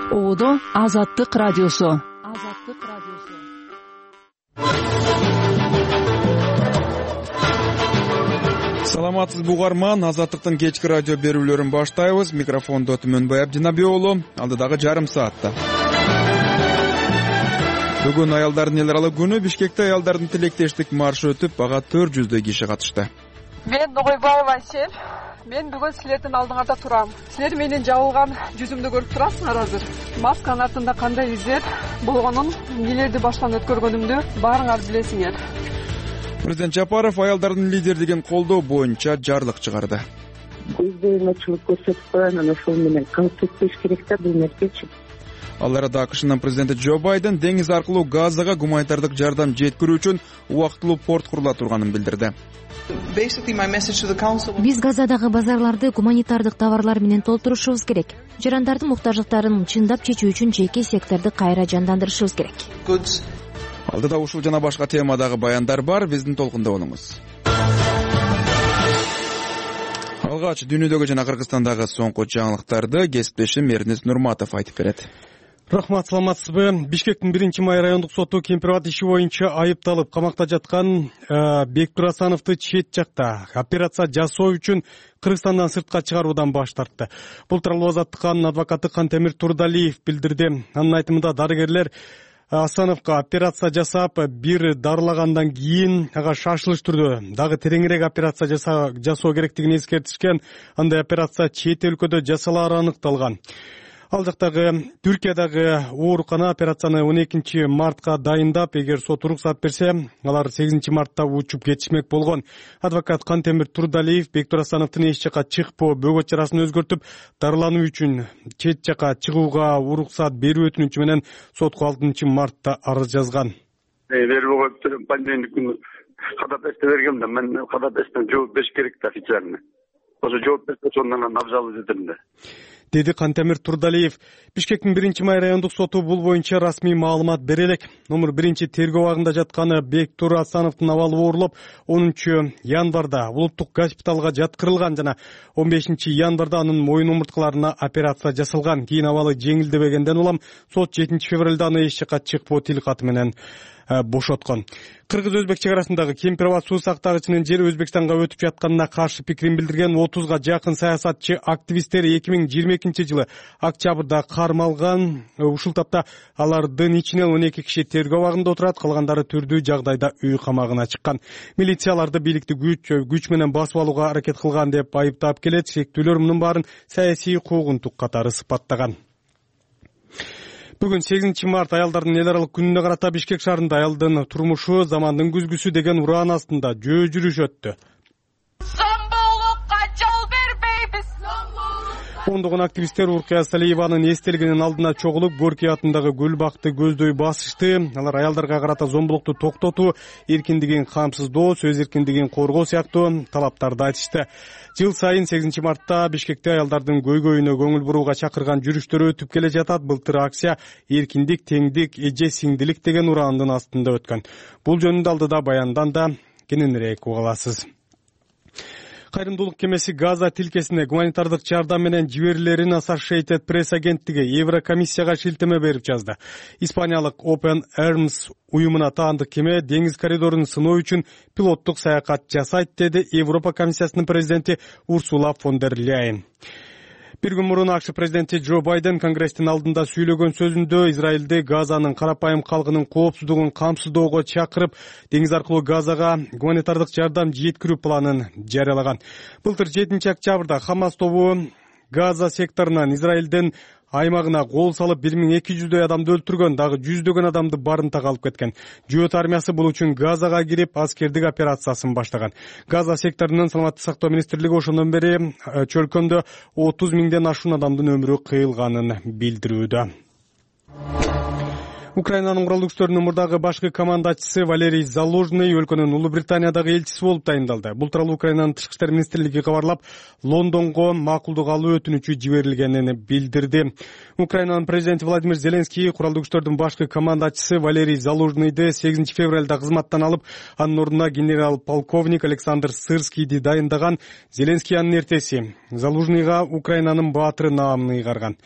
Оодо Азаттык радиосу. Саламатсызбы угарман, Азаттыктын кечки радио берүүлөрүн баштайбыз. Микрофондо Түмөнбай Абдинаби уулу, алдыдагы жарым саатта. Бүгүн аялдардын эл аралык күнү. Бишкекте аялдардын тилектештик маршы өтүп, ага 400 киши катышты. Мен Ногойбаева Айсел. Мен бүгүн силердин алдыңарда турам. Силер менин жабылган жүзүмдү көрүп турасыңар азыр. Масканын артында кандай издер болгонун, нелерди баштан өткөргөнүмдү баарыңар билесиңер. Президент Жапаров аялдардын лидерлигин колдоо боюнча жарлык чыгарды. Көздөймөчүлүк көрсөтүп коюн, ошол менен калып кетпеш керек да бул нерсечи. Ал арада АКШнын президенти Джо Байден деңиз аркылуу Газага гуманитардык жардам жеткирүү үчүн убактылуу порт курула турганын билдирди. Биз Газадагы базарларды гуманитардык товарлар менен толтурушубуз керек. Жарандардын муктаждыктарын чындап чечүү үчүн жеке секторду кайра жандандырышыбыз керек. Алдыда ушул жана башка темадагы баяндар бар, биздин толкунда болуңуз. Алгач дүйнөдөгү жана Кыргызстандагы соңку жаңылыктарды кесиптешим Эрнис Нурматов айтып берет. Рахмат, саламатсызбы. Бишкектин 1-май райондук соту Кемпирабад иши боюнча айыпталып камакта жаткан Бектур Асановду чет жакта операция жасоо үчүн Кыргызстандан сыртка чыгаруудан баш тартты. Бул тууралуу Азаттыктын адвокаты Кантемир Турдалиев билдирди. Анын айтымында дарыгерлер Асановго операция жасап, бир дарылагандан кийин ага шашылыш түрдө дагы тереңирээк операция жасоо керектигин эскертишкен. Андай операция чет өлкөдө жасалаары аныкталган. Ал жактагы Түркиядагы оорукана операцияны 12 мартка дайындап, эгер сот уруксат берсе, алар 8 мартта учуп кетишмек болгон. Адвокат Кантемир Турдалиев Бектур Асановдун эч жака чыкпоо бөгөт чарасын өзгөртүп, дарылануу үчүн чет жака чыгууга уруксат берүү өтүнүчү менен сотко 6 мартта арыз жазган. Пандемик кадап эсте бергенде мен кадап эстен жооп бериш керек да официально. Ошо жооп берсе сондан абзал этем да. Деди Кантемир Турдалиев. Бишкектин 1-май райондук соту бул боюнча расмий маалымат бере элек. Номер 1 тергөө абагында жатканы Бектур Асановдун абалы оорулуп, 10 январда улуттук госпиталга жаткырылган жана 15 январда анын моюн омурткаларына операция жасалган. Кийин абалы жеңилдебегенден улам сот 7 февралда аны эч жака чыкпоо тил каты менен бошоткон. Кыргыз-Өзбек чек арасындагы Кемпирабад суу сактагычынын жери Өзбекстанга өтүп жатканына каршы пикирин билдирген 30га жакын саясатчы активисттер 2022 жылы октябрда кармалган. Ушул тапта алардын ичинен 12 киши тергөө абагында отурат, калгандары түрдүү жагдайда үй камагына чыккан. Милицияларды бийликти күч менен басып алууга аракет кылган деп айыптап келет. Шектүүлөр мунун баарын саясий куугунтук катары сыпаттаган. Бүгүн 8 март аялдардын эл аралык күнүнө карата Бишкек шаарында аялдын турмушу замандын күзгүсү деген ураан астында жөө жүрүш өттү. Ондогон активисттер Уркия Салиеванын эстелигинин алдына чогулуп, Горький атындагы гүл бакты көздөй басышты. Алар аялдарга карата зомбулукту токтотуу, эркиндигин камсыздоо, сөз эркиндигин коргоо сыяктуу талаптарды айтышты. Жыл сайын 8 мартта Бишкекте аялдардын көйгөйүнө көңүл бурууга чакырган жүрүштөр өтүп келе жатат. Былтыр акция эркиндик, теңдик, эже сиңдилик деген ураандын астында өткөн. Бул жөнүндө алдыда баяндан да кененирээк уга аласыз. Кайрымдуулук кемеси Газа тилкесине гуманитардык жардам менен жиберилерин Associated Press агенттиги Еврокомиссияга шилтеме берип жазды. Испаниялык Open Arms уюмуна таандык кеме деңиз коридорун сыноо үчүн пилоттук саякат жасайт, деди Европа комиссиясынын президенти Урсула фон дер Ляйен. Bir gün murun AQSh президенти Джо Байден Конгресстин алдында сүйлөгөн сөзүндө Израилди Газанын карапайым калкынын коопсуздугун камсыздоого чакырып, деңиз аркылуу Газага гуманитардык жардам жеткирүү планын жарыялаган. Былтыр 7 октябрда Хамас тобу Газа секторунан Израилдин аймагына кол салып 1200 адамды өлтүргөн, дагы жүздөгөн адамды барымтага алып кеткен. Жүйөт армиясы бул үчүн Газага кирип аскердик операциясын баштаган. Газа секторунун саламаттык сактоо министрлиги ошондон бери чөлкөндө 30 миңден ашуун адамдын өмүрү кыйылганын билдирүүдө. Украинанын куралдуу күчтөрүнүн мурдагы башкы командачысы Валерий Залужный өлкөнүн Улуу Британиядагы элчиси болуп дайындалды. Бул тууралуу Украинанын тышкы иштер министрлиги кабарлап, Лондонго макулдук алуу өтүнүчү жиберилгенин билдирди. Украинанын президенти Владимир Зеленский куралдуу күчтөрдүн башкы командачысы Валерий Залужныйды 8 февралда кызматтан алып, анын ордуна генерал-полковник Александр Сырскийди дайындаган. Зеленский анын эртеси Залужныйга Украинанын баатыры наамын ыйгарган.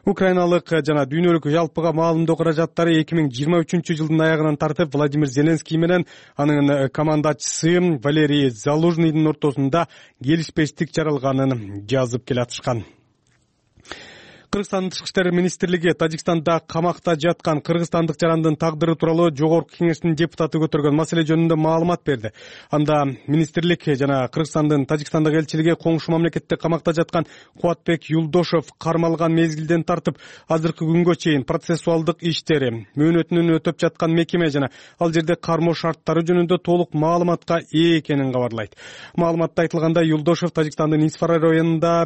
Украиналык жана дүйнөлүк жалпыга маалымдоо каражаттары 2023 жылдын аягынан тартып Владимир Зеленский менен анын командачысы Валерий Залужныйдын ортосунда келишпештик жаралганын жазып келатышкан. Кыргызстандын Тышкы иштер министрлиги Тажикстанда камакта жаткан кыргызстандык жарандын тагдыры тууралуу Жогорку Кеңештин депутаты көтөргөн маселе жөнүндө маалымат берди. Анда министрлик жана Кыргызстандын Тажикстандагы элчилиги коңшу мамлекетте камакта жаткан Кубатбек Юлдошов кармалган мезгилден тартып азыркы күнгө чейин процессуалдык иштери, мөөнөтүнүн өтөп жаткан мекеме жана ал жерде кармоо шарттары жөнүндө толук маалыматка ээ экенин кабарлайт. Маалыматта айтылгандай, Юлдошов Тажикстандын Исфара районунда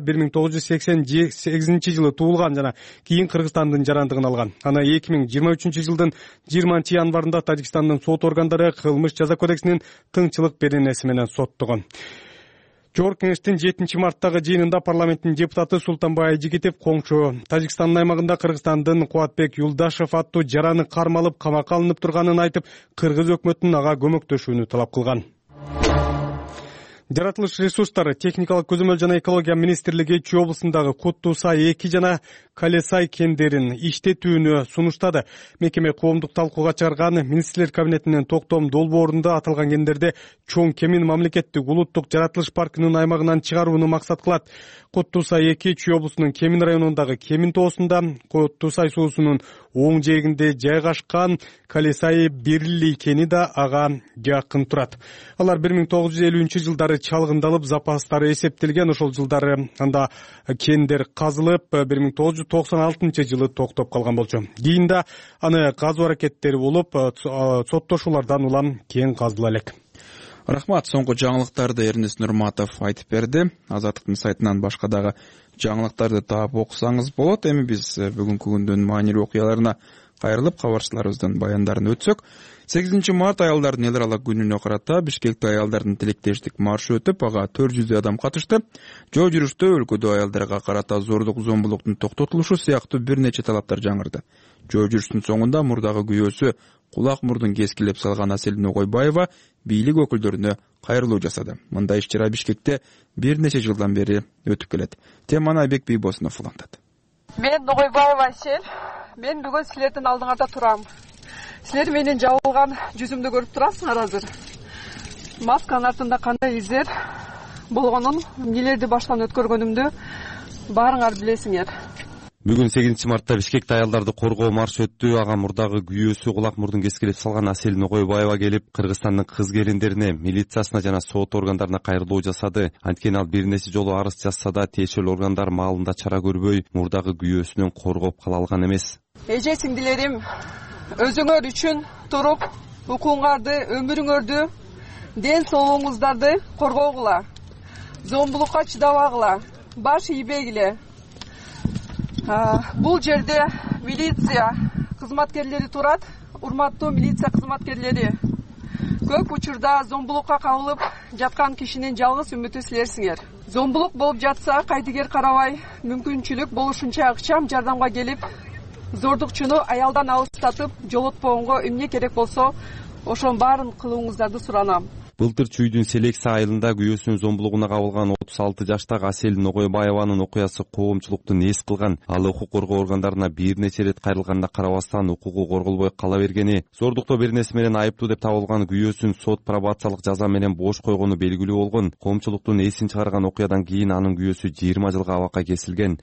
1988 жылы жана кийин Кыргызстандын жарандыгын алган. Аны 2023 жылдын 20 январында Тажикстандын сот органдары кылмыш жаза кодексинин тыңчылык беренеси менен соттогон. Жогорку Кеңештин 7 марттагы жыйынында парламенттин депутаты Султанбай Айжигитов коңшу Тажикстандын аймагында Кыргызстандын Кубатбек Юлдашев аттуу жараны кармалып камакка алынып турганын айтып, кыргыз өкмөтүнүн ага көмөктөшүүнү талап кылган. Жаратылыш ресурстары, техникалык көзөмөл жана экология министрлиги Чүй облусундагы Куттуу-Сай 2 жана Кале-Сай кендерин иштетүүнү сунуштады. Мекеме коомдук талкууга чыгарган министрлер кабинетинин токтом долбоорунда аталган кендерди чоң кемин мамлекеттик улуттук жаратылыш паркынын аймагынан чыгарууну максат кылат. Куттуу-Сай 2 Чүй облусунун Кемин районундагы Кемин тоосунда, Куттуу-Сай суусунун оң жээгинде жайгашкан Кале-Сай Бирли кени да ага жакын турат. Алар 1950 жылдары чалгындалып, запастары эсептелген. Ошол жылдары анда кендер казылып, 1996 жылы токтоп калган болчу. Кийин да аны казуу аракеттери болуп, соттошуулардан улам кен казыла элек. Рахмат, соңку жаңылыктарды Эрнест Нурматов айтып берди. Азаттыктын сайтынан башка дагы жаңылыктарды таап окусаңыз болот. Эми биз бүгүнкү күндүн маанилүү окуяларына кайрылып, кабарчыларыбыздын баяндарын өтсөк, 8 март аялдардын эл аралык күнүнө карата Бишкекте аялдардын тилектештик маршы өтүп, ага 400 адам катышты. Жол жүрүштө өлкөдө аялдарга карата зордук, зомбулуктун токтотулушу сыяктуу бир нече талаптар жаңырды. Жол жүрүштүн соңунда мурдагы күйөөсү кулак мурдун кескилеп салган Асель Ногойбаева бийлик өкүлдөрүнө кайрылуу жасады. Мындай иш-чара Бишкекте бир нече жылдан бери өтүп келет. Теманы Айбек Бийбосунов улантат. Мен Ногойбаева Асель. Мен бүгүн силердин алдыңарда турам. Силер менин жабылган жүзүмдү көрүп турасыңар азыр. Масканын артында кандай издер болгонун, эмнелерди баштан өткөргөнүмдү баарыңар билесиңер. Бүгүн 8 мартта Бишкекте аялдарды коргоо маршы өттү. Ага мурдагы күйөөсү кулак мурдун кескилеп салган Асель Ногойбаева келип, Кыргызстандын кыз келиндерине, милициясына жана сот органдарына кайрылуу жасады. Анткени ал бир нече жолу арыз жазса да, тиешелүү органдар маалында чара көрбөй, мурдагы күйөөсүнөн коргоп кала алган эмес. Эже сиңдилерим, өзүңөр үчүн туруп, укуңарды, өмүрүңөрдү, ден соолугуңуздарды коргогула. Зомбулукка чыдабагыла, баш ийбегиле. Бул жерде милиция кызматкерлери турат. Урматтуу милиция кызматкерлери, көп учурда зомбулукка кабылып жаткан кишинин жалгыз үмүтү силерсиңер. Зомбулук болуп жатса, кайдыгер карабай, мүмкүнчүлүк болушунча ыкчам жардамга келип, зордукчуну аялдан алыстатып, жолотпогонго эмне керек болсо, ошонун баарын кылууңуздарды суранам. Былтыр Чүйдүн Селекса айылында күйөөсүнүн зомбулугуна кабылган 36 жаштагы Асель Ногойбаеванын окуясы коомчулукту нээс кылган. Ал укук коргоо органдарына бир нече ирет кайрылганда карабастан укугу корголбой кала бергени, зордуктоо беренеси менен айыптуу деп табылган күйөөсүн сот пробациялык жаза менен бош койгону белгилүү болгон. Коомчулуктун эсин чыгарган окуядан кийин анын күйөөсү 20 жылга абакка кесилген.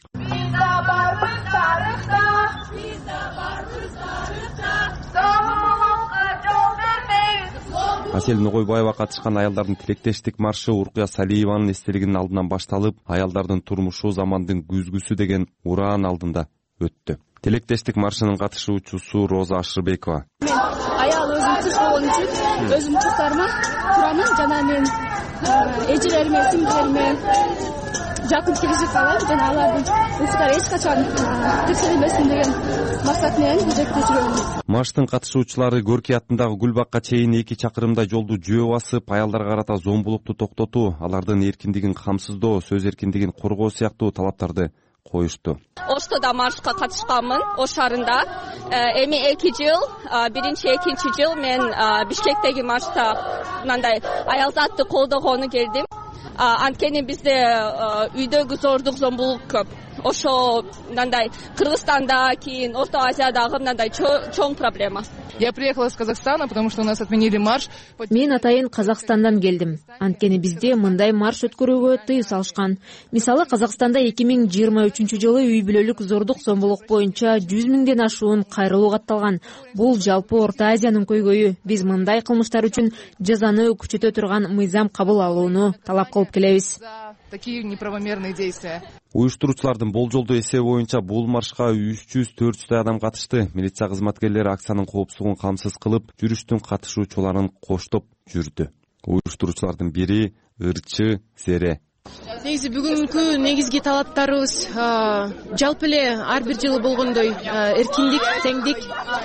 Асель Ногойбаева катышкан аялдардын тилектештик маршы Уркуя Салиеванын эстелигинин алдынан башталып, аялдардын турмушу замандын күзгүсү деген ураан алдында өттү. Тилектештик маршынын катышуучусу Роза Ашырбекова. Мен аял өзүм чыш болгон үчүн өзүм чыштарыма турамын жана мен эжелериме, сиңдилериме жакын киргизип калам жана алардын укуктары эч качан текшерилбесин деген максат менен бул жерде жүрөм. Марштын катышуучулары Горький атындагы Гүлбакка чейин 2 чакырымдай жолду жөө басып, аялдарга карата зомбулукту токтотуу, алардын эркиндигин камсыздоо, сөз эркиндигин коргоо сыяктуу талаптарды коюшту. Оштода маршка катышканмын, Ош шаарында. Эми 2 жыл, биринчи, экинчи жыл мен Бишкектеги маршта мындай аялзатты колдогону келдим. Анткени бизде үйдөгү зордук, зомбулук көп. ошо мындай Кыргызстанда кийин Орто Азиядагы мындай чоң проблема. Я приехала из Казахстана, потому что у нас отменили марш. Мен атайын Казакстандан келдим. Анткени бизде мындай марш өткөрүүгө тыюу салышкан. Мисалы Казакстанда 2023-жылы үй бүлөлүк зордук зомбулук боюнча 100 миңден ашуун кайрылуу катталган. Бул жалпы Орто Азиянын көйгөйү. Биз мындай кылмыштар үчүн жазаны күчөтө турган мыйзам кабыл алууну талап кылып келебиз. Такие неправомерные действия. Уюштуруучулардын болжолдуу эсеби боюнча бул маршка 300-400 адам катышты. Милиция кызматкерлери акциянын коопсуздугун камсыз кылып, жүрүштүн катышуучуларын коштоп жүрдү. Уюштуруучулардын бири Ырчы Зере. Негизи бүгүнкү негизги талаптарыбыз жалпы эле ар бир жылы болгондой эркиндик, теңдик,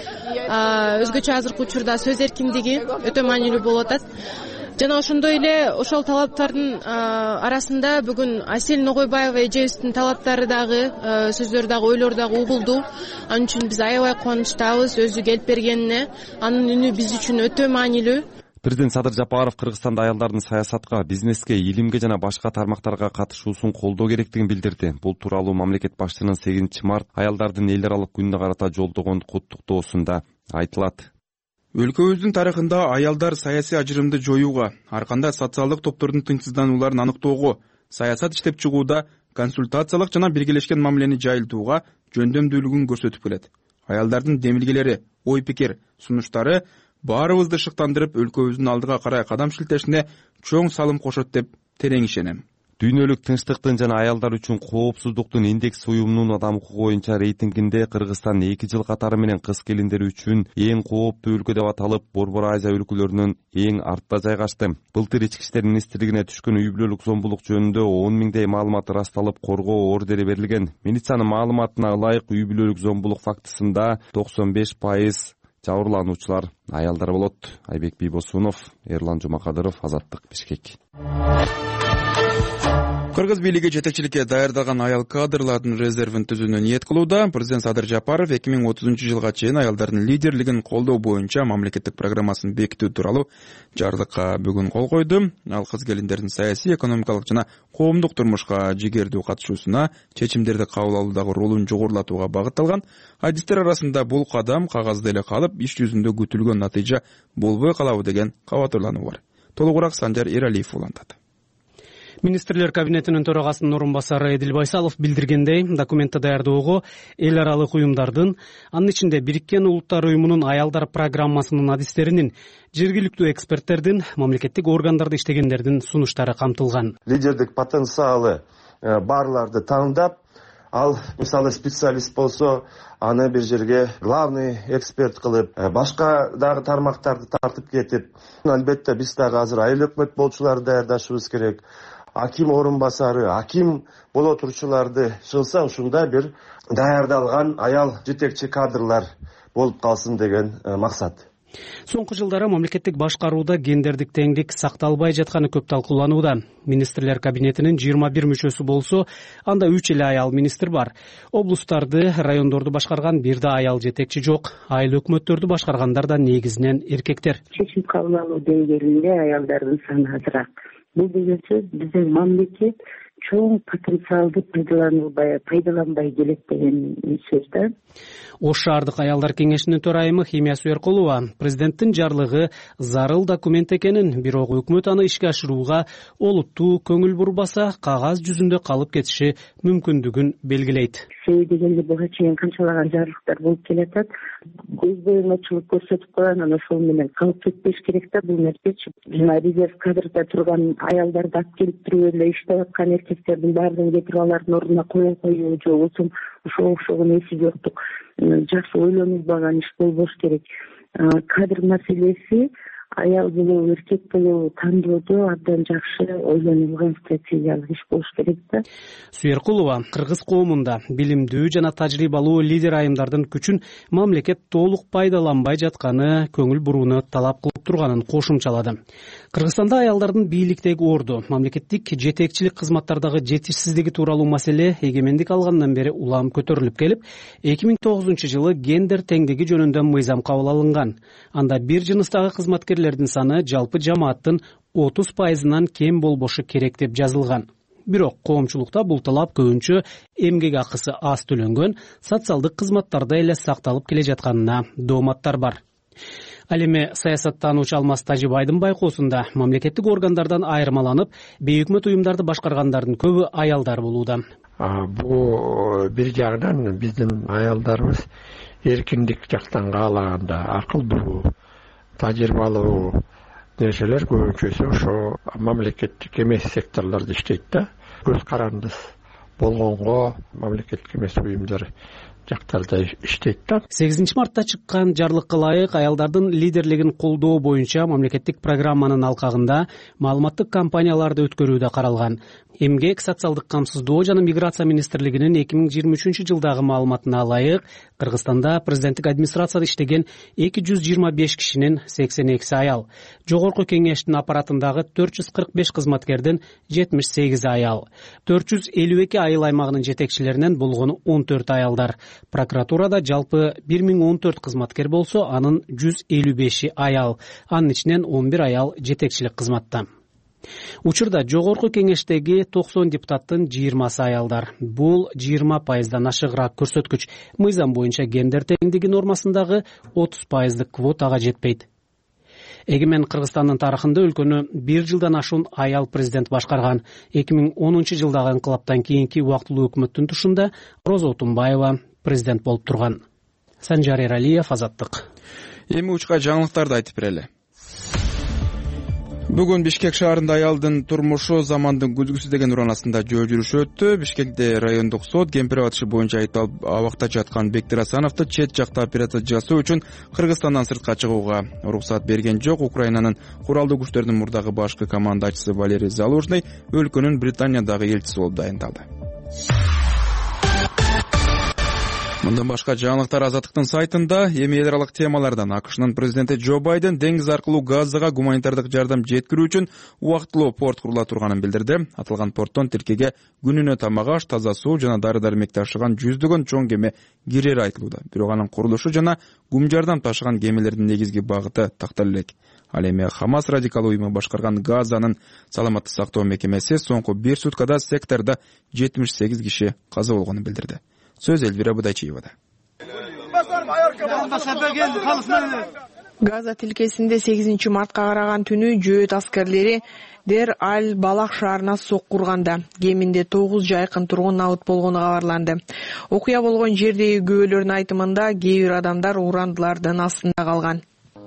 өзгөчө азыркы учурда сөз эркиндиги өтө маанилүү болуп атат. Жана ошондой эле ошол талаптардын арасында бүгүн Асель Ногойбаева эжебиздин талаптары дагы, сөздөрү дагы, ойлору дагы угулду. Анын үчүн биз аябай кубанычтабыз өзү келип бергенине. Анын үнү биз үчүн өтө маанилүү. Президент Садыр Жапаров Кыргызстанда аялдардын саясатка, бизнеске, илимге жана башка тармактарга катышуусун колдоо керектигин билдирди. Бул тууралуу мамлекет башчынын 8 март аялдардын эл аралык күнүнө карата жолдогон куттуктоосунда айтылат. Өлкөбүздүн тарыхында аялдар саясий ажырымды жоюуга, ар кандай социалдык топтордун тынчсызданууларын аныктоого, саясат иштеп чыгууда, консультациялык жана биргелешкен мамилени жайылтууга жөндөмдүүлүгүн көрсөтүп келет. Аялдардын демилгелери, ой пикир, сунуштары баарыбызды шыктандырып, өлкөбүздүн алдыга карай кадам шилтешине чоң салым кошот деп терең ишенем. Дүйнөлүк тынчтыктын жана аялдар үчүн коопсуздуктун индекс уюмунун адам укугу боюнча рейтингинде Кыргызстан 2 жыл катары менен кыз келиндер үчүн эң кооптуу өлкө деп аталып, Борбор Азия өлкөлөрүнүн эң артта жайгашты. Былтыр Ички иштер министрлигине түшкөн үй бүлөлүк зомбулук жөнүндө 10 миңдей маалымат ырасталып, коргоо ордери берилген. Милициянын маалыматына ылайык үй бүлөлүк зомбулук фактысында 95% жабырлануучулар аялдар болот. Айбек Бийбосунов, Эрлан Жумакадыров, Азаттык, Бишкек. Кыргыз бийлиги жетекчиликке даярдалган аял кадрлардын резервин түзүүнү ниет кылууда. Президент Садыр Жапаров 2030-жылга чейин аялдардын лидерлигин колдоо боюнча мамлекеттик программасын бекитүү тууралуу жарлыкка бүгүн кол койду. Ал кыз келиндердин саясий, экономикалык жана коомдук турмушка жигердүү катышуусуна, чечимдерди кабыл алуудагы ролун жогорулатууга багытталган. Адистер арасында бул кадам кагазда эле калып, иш жүзүндө күтүлгөн натыйжа болбой калабы деген кабатырлануу бар. Толугураак Санжар Эралиев улантат. Министрлер кабинетинин төрагасынын орун басары Эдил Байсалов билдиргендей, документти даярдоого эл аралык уюмдардын, анын ичинде Бириккен Улуттар уюмунун аялдар программасынын адистеринин, жергиликтүү эксперттердин, мамлекеттик органдарда иштегендердин сунуштары камтылган. Лидердик потенциалы барларды тандап, ал мисалы специалист болсо, аны бир жерге главный эксперт кылып, башка дагы тармактарды тартып кетип, албетте биз дагы азыр айыл өкмөт болчуларды даярдашыбыз керек. Аким орун басары, аким боло турчуларды чыгса, ушундай бир даярдалган аял жетекчи кадрлар болуп калсын деген максат. Соңку жылдары мамлекеттик башкарууда гендердик теңдик сакталбай жатканы көп талкууланууда. Министрлер кабинетинин 21 мүчөсү болсо, анда 3 эле аял министр бар. Облустарды, райондорду башкарган бир да аял жетекчи жок. Айыл өкмөттөрдү башкаргандар да негизинен эркектер. Чечим кабыл алуу деңгээлинде аялдардын саны азыраак. Бул деген сөз биздин мамлекет чоң потенциалды пайдаланбай келет деген сөз да. Ош шаардык аялдар кеңешинин төрайымы Химия Суяркулова президенттин жарлыгы зарыл документ экенин, бирок өкмөт аны ишке ашырууга олуттуу көңүл бурбаса, кагаз жүзүндө калып кетиши мүмкүндүгүн белгилейт. Себеби дегенде буга чейин канчалаган жарлыктар болуп келатат. Көз боюмачылык көрсөтүп коюн, анан ошол менен калып кетпеш керек да бул нерсечи. Жана резерв кадрда турган аялдарды алып келип туруп эле иштеп аткан эркектердин баардыгын кетирип алардын ордуна кое коюу же болбосо ошого окшогон эси жоктук жакшы ойлонулбаган иш болбош керек. Кадр маселеси аял болобу, эркек болобу тандоодо абдан жакшы ойлонулган стратегиялык иш болуш керек да. Суяркулова кыргыз коомунда билимдүү жана тажрыйбалуу лидер айымдардын күчүн мамлекет толук пайдаланбай жатканы көңүл бурууну талап кылып турганын кошумчалады. Кыргызстанда аялдардын бийликтеги орду, мамлекеттик жетекчилик кызматтардагы жетишсиздиги тууралуу маселе эгемендик алгандан бери улам көтөрүлүп келип, 2009-жылы гендер теңдиги жөнүндө мыйзам кабыл алынган. Анда бир жыныстагы кызматкерлердин саны жалпы жамааттын 30%-нан кем болбошу керек деп жазылган. Бирок коомчулукта бул талап көбүнчө эмгек акысы аз төлөнгөн социалдык кызматтарда эле сакталып келе жатканына дооматтар бар. Ал эми саясаттануучу Алмаз Тажибайдын байкоосунда мамлекеттик органдардан айырмаланып, бейөкмөт уюмдарды башкаргандардын көбү аялдар болууда. Бул бир жагынан биздин аялдарыбыз эркиндик жактан каалаганда акылдуу, тажрыйбалуу нерселер көбүнчөсү ошо мамлекеттик эмес секторлордо иштейт да. Көз карандыс болгонго мамлекеттик эмес уюмдар жактарда иштейт да. 8 мартта чыккан жарлыкка ылайык аялдардын лидерлигин колдоо боюнча мамлекеттик программанын алкагында маалыматтык кампанияларды өткөрүү да каралган. Эмгек, социалдык камсыздоо жана миграция министрлигинин 2023-жылдагы маалыматына ылайык, Кыргызстанда президенттик администрацияда иштеген 225 кишинин 82 аял, жогорку кеңештин аппаратындагы 445 кызматкердин 78 аял, 452 айыл аймагынын жетекчилеринен болгону 14 аялдар. Прокуратурада жалпы 1014 кызматкер болсо, анын 155 аял, анын ичинен 11 аял жетекчилик кызматта. Учурда жогорку кеңештеги 90 депутаттын 20 аялдар. Бул 20%дан ашыгыраак көрсөткүч. Мыйзам боюнча гендер теңдиги нормасындагы 30%дык квотага жетпейт. Эгемен Кыргызстандын тарыхында өлкөнү 1 жылдан ашуун аял президент башкарган. 2010-жылдагы инкылаптан кийинки убактылуу өкмөттүн тушунда Роза Отунбаева президент болуп турган. Санжар Эралиев, Азаттык. Эми учка жаңылыктарды айтып берели. Бүгүн Бишкек шаарында аялдын турмушу замандын күзгүсү деген ураанасында жөө жүрүш өттү. Бишкекте райондук сот кемпир атышы боюнча айыпталып абакта жаткан Бектир Асановду чет жакта операция жасоо үчүн Кыргызстандан сыртка чыгууга уруксат берген жок. Украинанын куралдуу күчтөрдүн мурдагы башкы командачысы Валерий Залужный өлкөнүн Британиядагы элчиси болуп дайындалды. Мындан башка жаңылыктар Азаттыктын сайтында. Эми эл аралык темалардан АКШнын президенти Джо Байден деңиз аркылуу Газага гуманитардык жардам жеткирүү үчүн убактылуу порт курула турганын билдирди. Аталган порттон тилкеге күнүнө тамак аш, таза суу жана дары-дармек ташыган жүздөгөн чоң кеме кирери айтылууда. Бирок анын курулушу жана гум жардам ташыган кемелердин негизги багыты тактала элек. Ал эми Хамас радикал уюму башкарган Газанын саламаттык сактоо мекемеси соңку 1 суткада сектордо 78 киши каза болгонун билдирди. Сөз Эльвира Будайчиевада. Газа тилкесинде 8 мартка караган түнү жөөт аскерлери Дер Аль-Балах шаарына сокку урганда кеминде 9 жайкын тургун набыт болгону кабарланды. Окуя болгон жердеги күбөлөрдүн айтымында кээ бир адамдар урандылардын астында калган.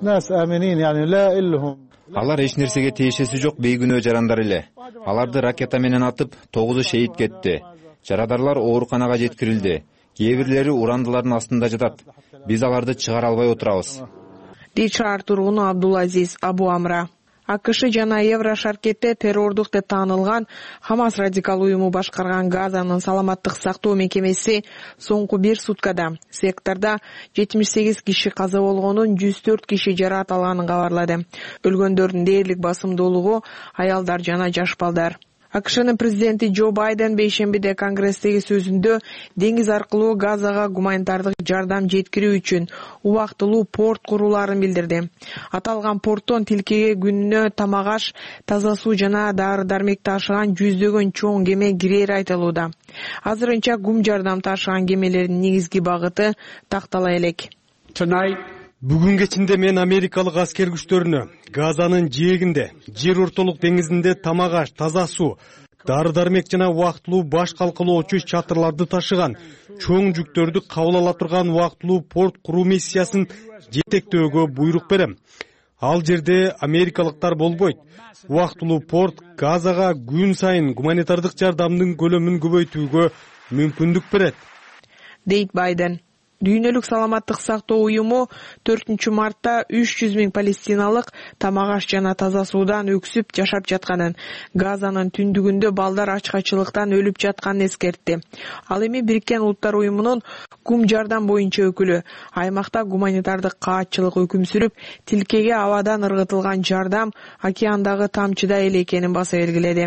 Алар эч нерсеге тиешеси жок бейгүнөө жарандар эле. Аларды ракета менен атып, 9-у шейит кетти. Жарадарлар ооруканага жеткирилди. Кээ бирлери урандылардын астында жатат. Биз аларды чыгара албай отурабыз. Дейт шаар тургуну Абдулазиз Абу Амра. АКШ жана Еврошаркетте террордук деп таанылган Хамас радикал уюму башкарган Газанын саламаттык сактоо мекемеси соңку 1 суткада сектордо 78 киши каза болгонун, 104 киши жаракат алганын кабарлады. Өлгөндөрдүн дээрлик басымдуулугу аялдар жана жаш балдар. АКШнын президенти Джо Байден бейшембиде Конгресстеги сөзүндө деңиз аркылуу Газага гуманитардык жардам жеткирүү үчүн убактылуу порт куруларын билдирди. Аталган порттон тилкеге күнүнө тамак аш, таза суу жана дары-дармек ташыган жүздөгөн чоң кеме кирери айтылууда. Азырынча гум жардам ташыган кемелердин негизги багыты тактала элек. Бүгүн кечинде мен америкалык аскер күчтөрүнө Газанын жээгинде, жер ортолук деңизинде тамак аш, таза суу, дары-дармек жана убактылуу баш калкалоочу чатырларды ташыган чоң жүктөрдү кабыл ала турган убактылуу порт куруу миссиясын жетектөөгө буйрук берем. Ал жерде америкалыктар болбойт. Убактылуу порт Газага күн сайын гуманитардык жардамдын көлөмүн көбөйтүүгө мүмкүндүк берет, дейт Байден. Дүйнөлүк саламаттык сактоо уюму 4 мартта 300 000 палестиналык тамак аш жана таза суудан өксүп жашап жатканын, Газанын түндүгүндө балдар ачкачылыктан өлүп жатканын эскертти. Ал эми Бириккен Улуттар уюмунун гум жардам боюнча өкүлү аймакта гуманитардык каатчылык өкүм сүрүп, тилкеге абадан ыргытылган жардам океандагы тамчыда эле экенин баса белгиледи.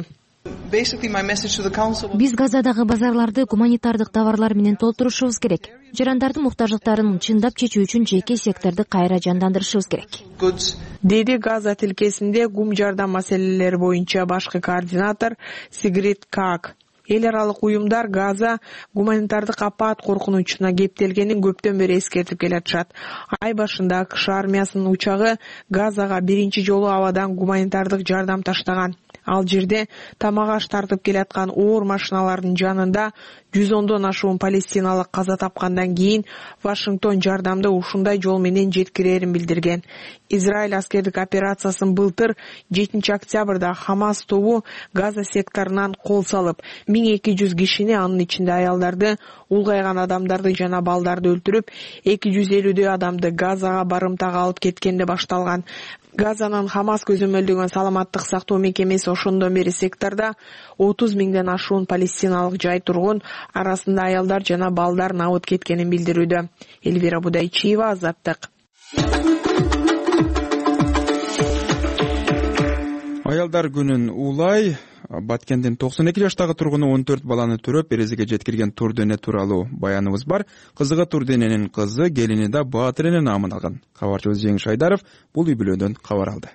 Биз Газадагы базарларды гуманитардык товарлар менен толтурушубуз керек. Жарандардын муктаждыктарын чындап чечүү үчүн жеке секторду кайра жандандырышыбыз керек, деди Газа тилкесинде гум жардам маселелери боюнча башкы координатор Сигрид Как. Эл аралык уюмдар Газа гуманитардык апат коркунучуна кептелгенин көптөн бери эскертип келатышат. Ай башында АКШ армиясынын учагы Газага биринчи жолу абадан гуманитардык жардам таштаган. Ал жерде тамак аш тартып келаткан оор машиналардын жанында 110дон ашуун палестиналык каза тапкандан кийин Вашингтон жардамды ушундай жол менен жеткирерин билдирген. Израиль аскердик операциясын былтыр 7 октябрда Хамас тобу Газа секторунан кол салып, 1200 кишини, анын ичинде аялдарды, улгайган адамдарды жана балдарды өлтүрүп, 250 адамды Газага барымтага алып кеткенде башталган. Газанын Хамас көзөмөлдөгөн саламаттык сактоо мекемеси ошондон бери секторда 30 миңден ашуун палестиналык жай тургун, арасында аялдар жана балдар набыт кеткенин билдирүүдө. Эльвира Будайчиева, Азаттык. Аялдар күнүн улай Баткендин 92 жаштагы тургуну 14 баланы төрөп эрезеге жеткирген Турдене тууралуу баяныбыз бар. Кызыгы Турдененин кызы келини да Баатырене наамын алган. Кабарчыбыз Жеңиш Айдаров бул үй бүлөдөн кабар алды.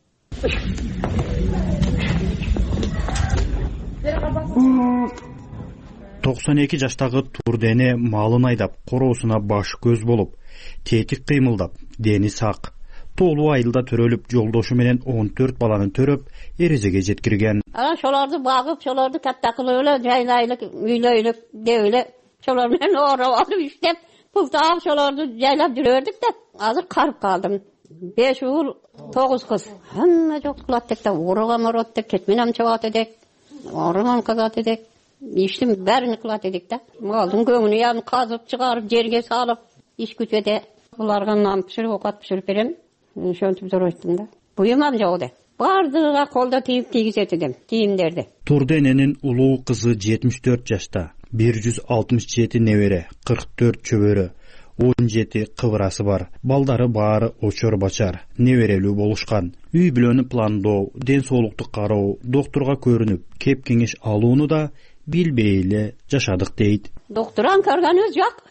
92 жаштагы Турдене малын айдап, короосуна баш көз болуп, тетик кыймылдап, дени сак. Тоолуу айылда төрөлүп, жолдошу менен 14 баланы төрөп, эрезеге жеткирген. Шоларды багып, шоларды катта кылып эле, жайлайлык, үйлөйлүк, деп эле, шолар менен оорап алып иштеп, пул таап, шоларды жайлап жүрөрдүк да. Азыр карып калдым. 5 уул, 9 кыз. Хамма жок кылат деп да, ураган орот деп, кетменем чабат эдек, орган казат эдек. Иштин бәрин кылат эдек да. Малдын көңүнү ягын казып чыгарып, жерге салып, иш күтөдө. Буларга нан пиширип, окат пиширип берем. Ошентип зоройттум да. Буюмам жок де. Бардыгына колдо тийгизет эдим, тийимдерди. Турдененин улуу кызы 74 жашта, 167 небере, 44 чөбөрө, 17 кыбырасы бар. Балдары баары очор бачар, неберелүү болушкан. Үй бүлөнү пландоо, ден соолукту кароо, доктурга көрүнүп, кеп кеңеш алууну да билбей эле жашадык дейт. Доктуран көргөнүбүз жок.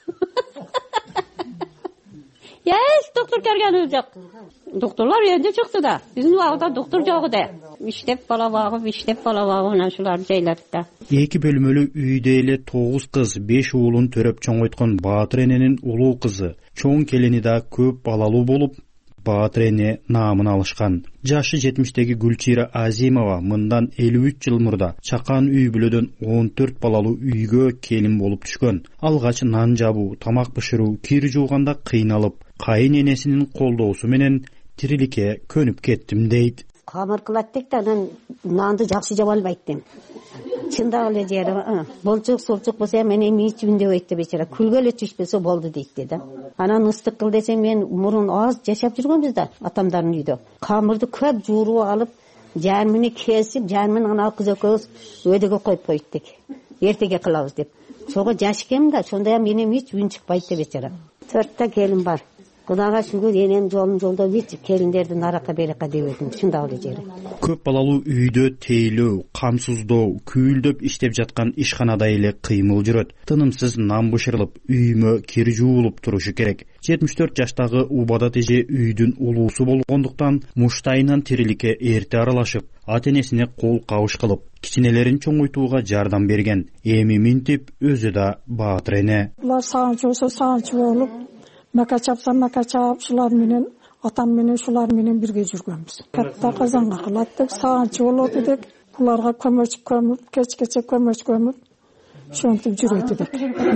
Доктор көргөнүбүз жок. Доктурлар энди чыкты да. Биздин убагында доктор жок эди. Иштеп бала багып, анан шуларды жайлап да. 2 бөлмөлүү үйдө эле 9 кыз, 5 уулун төрөп чоңойткон Баатырененин улуу кызы, чоң келини да көп балалуу болуп, Баатырене наамын алышкан. Жашы 70-теги Гүлчира Азимова мындан 53 жыл мурда чакан үй бүлөдөн 14 балалуу үйгө келин болуп түшкөн. Алгач нан жабуу, тамак бышыруу, кир жууганда кыйналып, кайын энесинин колдоосу менен тириликке көнүп кеттим дейт. Камыр кылат дейт да, анан нанды жакшы жаба албайт дейм. Чындап эле жери, болчук болсо мен эми ичимде дейт бечара. Күлгөлө түшпөсө болду дейт да. Анан ыстык кыл десем, мен мурун аз жашап жүргөнбүз да, атамдардын үйдө. Камырды көп жууруп алып, жармыны кесип, жармын анан кыз экөөбүз өйдөгө коюп койдук. Эртеге кылабыз деп. Сого жаш экенмин да, ошондо менен эч үн чыкпайт да бечара. 4 келин бар. Кудайга шүгүр, энем жолун жолдоп ич, келиндерди нарака берека дебедим, чындап эле жери. Көп балалуу үйдө тейлөө, камсыздоо, күүлдөп иштеп жаткан ишканада эле кыймыл жүрөт. Тынымсыз нан бышырылып, үймө кир жуулуп турушу керек. 74 жаштагы Убада теже үйдүн улуусу болгондуктан муштайынан тириликке эрте аралашып, ата-энесине кол кабыш кылып, кичинелерин чоңойтууга жардам берген. Эми минтип өзү да Баатырене. Булар сагынчы болуп, мака чапсам, шулар менен, атам менен, шулар менен бирге жүргөнбүз. Катта казанга кылаттык, сагынчы болот эдик. Буларга көмөп, кечкече көмөп, ошентип жүрөт эдик.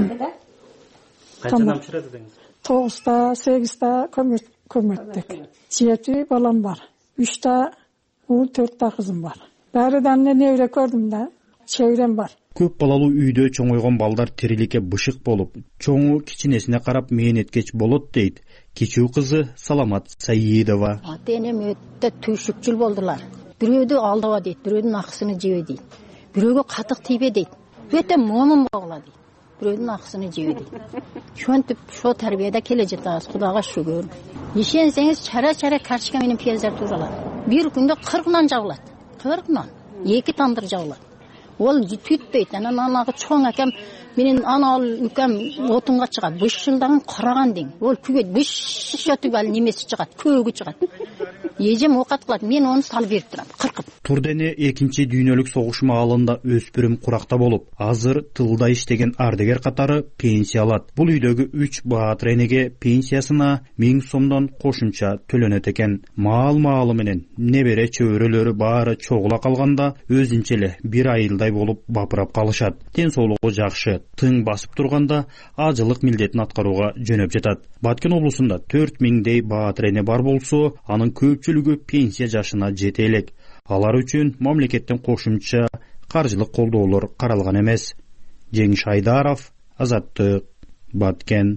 Канчадан пиширет эдиңиз? 9-та, 8-та көмөттүк. 7 балам бар. 3-та уул, 4-та кызым бар. Бәриден небере көрдүм да, чейрем бар. Көп балалуу үйдө чоңойгон балдар тириликке бышык болуп, чоңу кичинесине карап мээneткеч болот дейт. Кичүү кызы Саламат Саидова. Ата-энем өтө түйшүкчүл болдулар. Бирөөдү алдаба дейт, бирөөдүн акысыны жебе дейт. Бирөөгө катык тийбе дейт. Өтө момун болгула дейт. Бирөөдүн акысыны жебе дейт. Шонтип шо тарбияда келе жатабыз, Кудайга шүгүр. Ишенсеңиз, чара карточка менен пияздар туралат. Бир күндө 40 нан жабылат. 40 нан. 2 тандыр жабылат. ол түйтпейді. Анағы чоң әкем менен анал үкем отынға шығады. 5 жылдан құраған дең. Ол күйет 5 жатып әлі немесі шығады, көгі шығады. Ежем оқат қылады, мен оны салып беріп тұрам, қырқып. Турдене 2-ші дүйнөлүк согуш маалында өспүрүм куракта болуп, азыр тылда иштеген ардагер катары пенсия алат. Бул үйдөгү 3 баатыр энеге пенсиясына 1000 сомдон кошумча төлөнөт экен. Маал-маалы менен небере чөбөрөлөрү баары чогула калганда өзүнчө эле 1 айылдай болуп бапырап калышат. Тен соолугу жакшы, тың басып турганда ажылык милдетин аткарууга жөнөп жатат. Баткен облусунда 4000дей баатыр эне бар болсо, анын көпчүлүгү пенсия жашына жете элек. Алар үчүн мамлекеттен кошумча каржылык колдоолор каралган эмес. Жеңиш Айдаров, Азаттык, Баткен.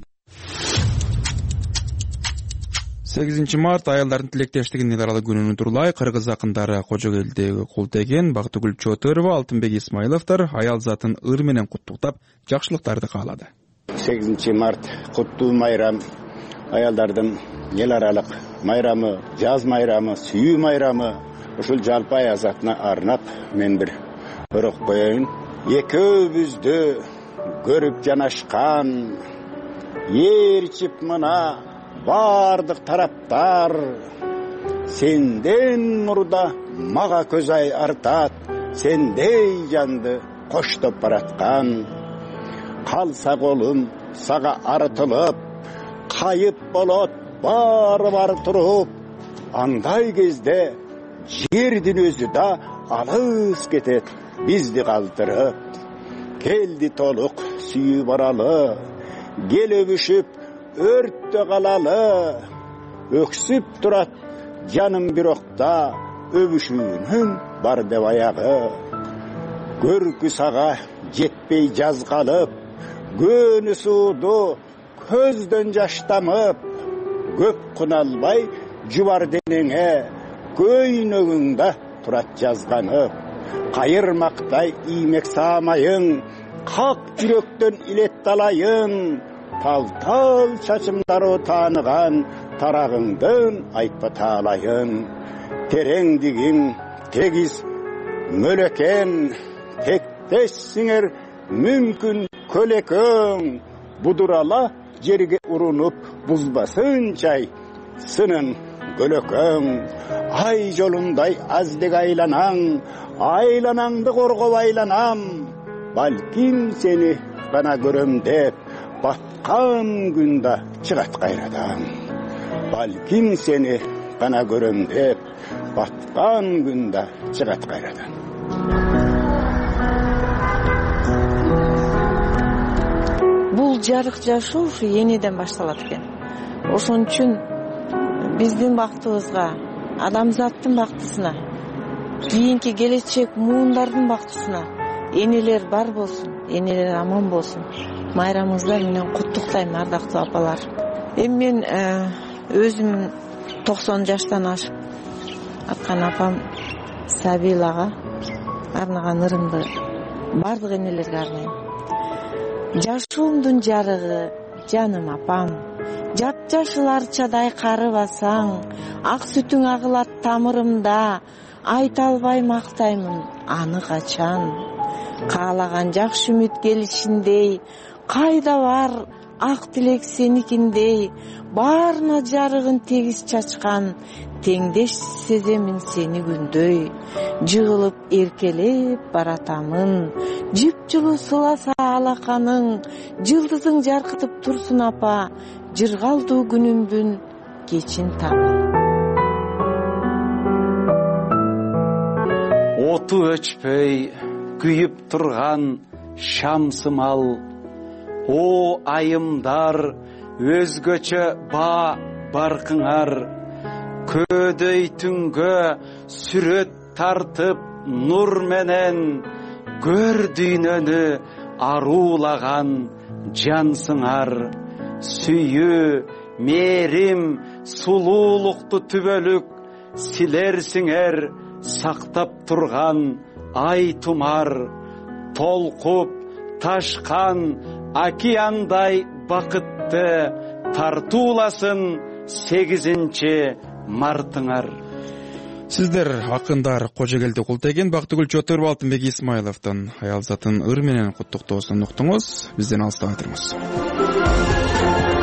8 март аялдардын тилектештигинин эл аралык күнүн утурлай кыргыз акындары Кожогелдеги Култеген, Бактыгүл Чотырова, Алтынбек Исмаиловдор аял затын ыр менен куттуктап, жакшылыктарды каалады. 8 март куттуу майрам, аялдардын эл аралык майрамы, жаз майрамы, сүйүү майрамы. Ушул жалпы аял затына арнап мен бир өрөк коеюн. Экөөбүздү көрүп жанашкан ээрчип мына бардык тараптар, сенден мурда мага көз ай артат, сендей жанды коштоп бараткан. Калса колум сага артылып, кайып болот бар туруп, андай кезде жердин өзү да алыс кетет бизди калтырып. Келди толук сүйүү баралы, кел өбүшүп өрттө калалы. Өксүп турат жаным бирокта, өбүшүүнүн бар деп аягы. Көркү сага жетпей жаз калып, көнү сууду көздөн жаш тамып. Көп куналбай жубар денеңе, көйнөгүңдө турат жазганып. Кайырмактай иймек саамайың, как жүрөктөн илет талайын. Тал чачымдары тааныган, тарагыңдын айтпа таалайын. Тереңдигиң тегиз мөлекен, тектессиңер мүмкүн көлөкөң. Будурала жерге урунуп бузбасынчай сынын көлөкөң. Ай жолундай аздек айланаң, айланаңды коргоп айланам. Балким сени гана көрөм деп, баткан күндө чыгат кайрадан. Балким сени гана көрөм деп, баткан күндө чыгат кайрадан. Бул жарык жашоо ушу энеден башталат экен. Ошон үчүн биздин бактыбызга, адамзаттын бактысына, кийинки келечек муундардын бактысына энелер бар болсун, энелер аман болсун. Майрамыңыздар менен куттуктайм, ардактуу апалар. Эми мен өзүм 90 жаштан ашып аткан апам Сабилага арнаган ырымды бардык энелерге арнайм. Жашоомдун жарыгы, жаным апам, жап-жашыл арчадай карыбасаң, ак сүтүң агылат тамырымда, айта албай мактаймын аны качан. Каалаган жакшы үмүт келишиндей, кайда бар ак тилек сеникиндей, баарына жарыгын тегиз чачкан, теңдеш сеземин сени күндөй. Жыгылып эркелеп баратамын, жып-жылуу сыласа алаканың, жылдызың жаркытып турсун апа, жыргалдуу күнүмдүн кечин тамын. Оту өчпөй күйүп турган шамсымал, о айымдар өзгөчө баркыңар. Көдөй түнгө сүрөт тартып нур менен, көр дүйнөнү аруулаган жансыңар. Сүйүү, мээрим, сулуулукту түбөлүк силерсиңер, сактап турган ай тумар. Толкуп ташкан океандай бакытты тартууласын 8 мартыңар. Сиздер акындар Кожегелди Култеген, Бактыгүл Чотурбу, Алтынбек Исмайловдун аял затын ыр менен куттуктоосун уктуңуз. Бизден алыстабай турыңуз.